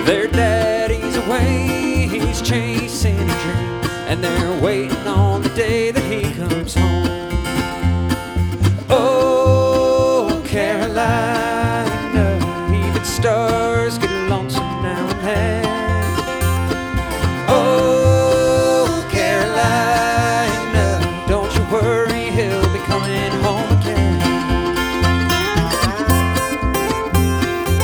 Their daddy's away, he's chasing a dream, and they're waiting on the day that he comes home. Oh, Carolina, even stars